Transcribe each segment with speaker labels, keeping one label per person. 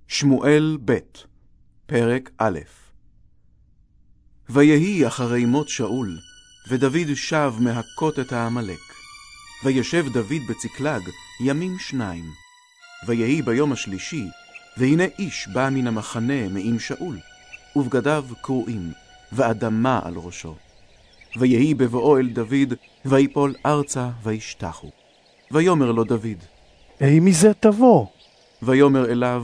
Speaker 1: שמואל ב' פרק א'. ויהי אחרי מות שאול, ודוד שב מהכות את העמלק. וישב דוד בצקלג ימים 2. ויהי ביום השלישי, והנה איש בא מן המחנה מעם שאול, ובגדיו קרועים, ואדמה על ראשו. ויהי בבואו אל דוד, ויפול ארצה וישתחו. ויאמר לו דוד,
Speaker 2: אי מזה תבוא?
Speaker 1: ויאמר אליו,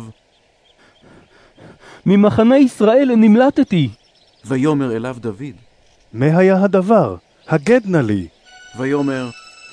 Speaker 3: ממחנה ישראל נמלטתי.
Speaker 1: ויאמר אליו דוד,
Speaker 2: מה היה הדבר? הגד נא לי.
Speaker 1: ויאמר,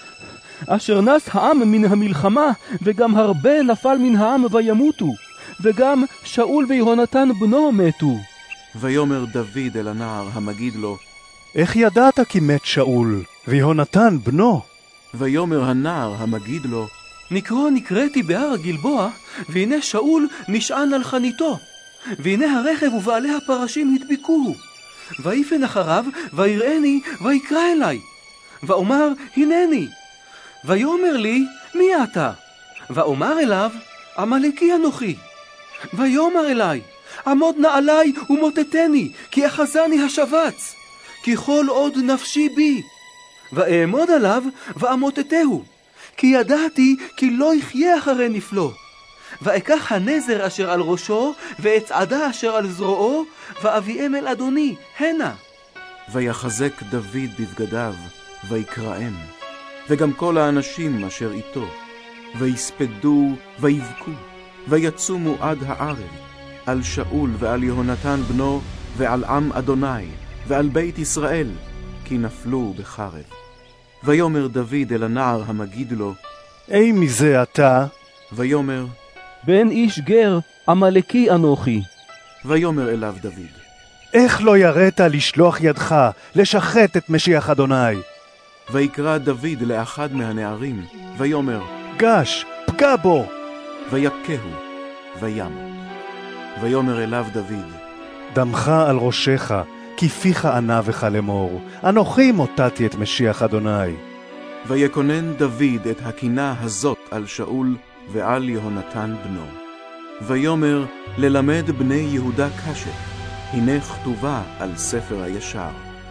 Speaker 3: אשר נס העם מן המלחמה, וגם הרבה נפל מן העם וימותו, וגם שאול ויהונתן בנו מתו.
Speaker 1: ויאמר דוד אל הנער המגיד לו,
Speaker 2: איך ידעת כי מת שאול, ויהונתן בנו?
Speaker 1: ויאמר הנער המגיד לו,
Speaker 3: נקראתי בהר גלבוע, והנה שאול נשען על חניתו, והנה הרכב ובעלי הפרשים הדביקוהו. ויפן אחריו, ויראני, ויקרא אליי. ואומר, הנני. ויאמר לי, מי אתה? ואומר אליו, עמלקי אנוכי. ויאמר אליי, עמוד נא עלי ומוטטני, כי אחזני השבץ, כי כל עוד נפשי בי. ואעמוד עליו ואמוטטהו, כי ידעתי כי לא יחיה אחרי נפלו. ואקח הנזר אשר על ראשו, ואת צעדה אשר על זרועו, ואביאם אל אדוני, הנה.
Speaker 1: ויחזק דוד בבגדיו, ויקראם, וגם כל האנשים אשר איתו, ויספדו ויבכו, ויצומו עד הערב, על שאול ועל יהונתן בנו, ועל עם אדוני, ועל בית ישראל, כי נפלו בחרב. ויאמר דוד אל הנער המגיד לו,
Speaker 2: אי מזה אתה?
Speaker 1: ויאמר,
Speaker 3: בן איש גר, עמלקי אנוכי.
Speaker 1: ויאמר אליו דוד,
Speaker 2: איך לא יראת לשלוח ידך, לשחט את משיח אדוני?
Speaker 1: ויקרא דוד לאחד מהנערים, ויאמר,
Speaker 2: גש, פגע בו.
Speaker 1: ויכהו, וימות. ויאמר אליו דוד,
Speaker 2: דמך על ראשך, כי פיך ענבך לאמור, אנוכי מוטטתי את משיח אדוני.
Speaker 1: ויקונן דוד את הקינה הזאת על שאול ועל יהונתן בנו. ויאמר, ללמד בני יהודה קשת, הנה כתובה על ספר הישר.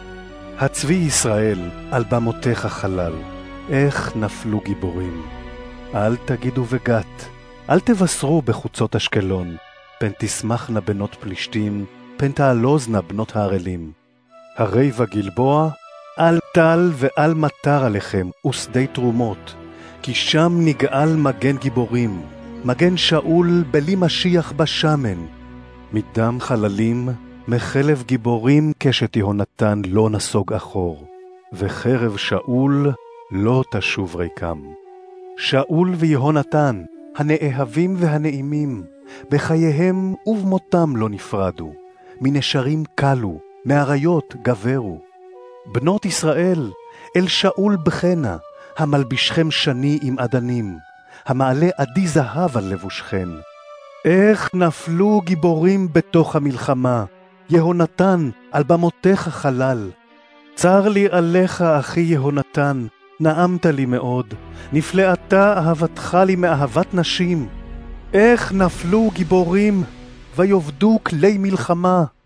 Speaker 2: הצבי ישראל על במותיך חלל, איך נפלו גיבורים. אל תגידו בגת, אל תבשרו בחוצות אשקלון, פן תשמחנה בנות פלישתים, פן תעלוזנה בנות הערלים. הרי בגלבוע, אל טל ואל מטר עליכם, ושדי תרומות, כי שם נגאל מגן גיבורים, מגן שאול בלי משיח בשמן. מדם חללים, מחלב גיבורים קשת יהונתן לא נסוג אחור, וחרב שאול לא תשוב ריקם. שאול ויהונתן, הנאהבים והנעימים, בחייהם ובמותם לא נפרדו, מנשרים קלו, מאריות גברו. בנות ישראל, אל שאול בחנה, המלבישכם שני עם עדנים, המעלה עדי זהב על לבושכם. איך נפלו גיבורים בתוך המלחמה, יהונתן על במותיך חלל. צר לי עליך אחי יהונתן, נעמת לי מאוד, נפלאתה אהבתך לי מאהבת נשים. איך נפלו גיבורים, ויובדו כלי מלחמה.